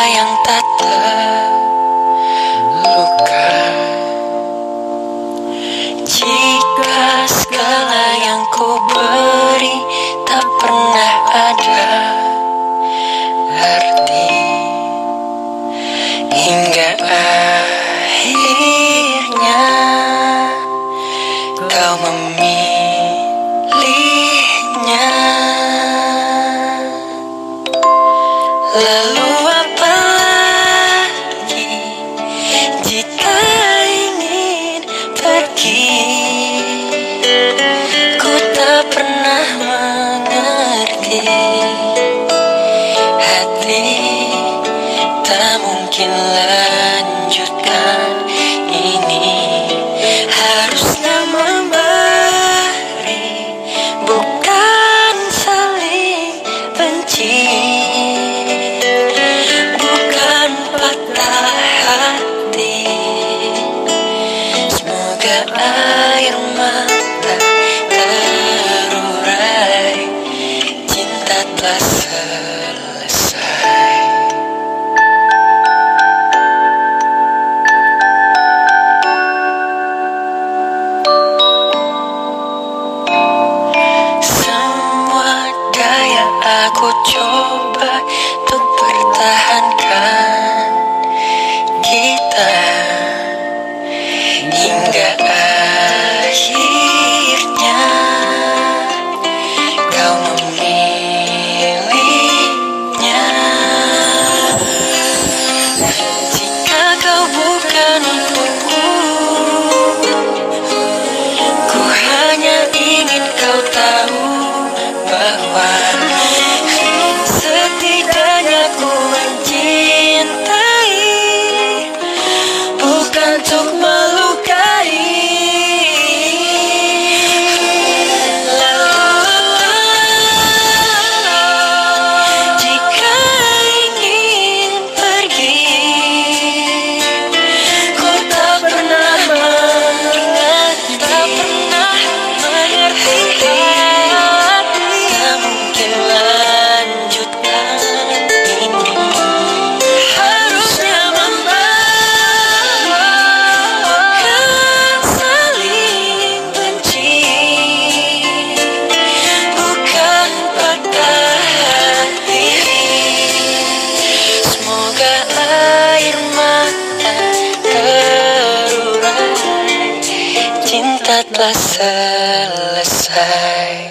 yang tak terluka. Jika segala yang ku beri tak pernah ada arti, hingga akhirnya kau memilihnya. Lalu apa lagi jika ingin pergi? Ku tak pernah mengerti, hati tak mungkin lanjutkan ini. Harusnya memberi, bukan saling benci, bukan patah hati. Semoga air mata terurai, cinta telah selesai. Semua daya aku coba untuk pertahankan kita, hingga akhirnya kau memilihnya. Jika kau bukan untukku, ku hanya ingin kau tahu bahwa setidaknya ku mencintai, bukan untuk melukai. Jika ingin pergi, ku tak pernah mengingat, tak pernah mengerti hati. Tak mungkin lanjutkan ini. Harusnya membawakan saling benci, bukan patah hati. Semoga air mata terurai, cinta telah selesai.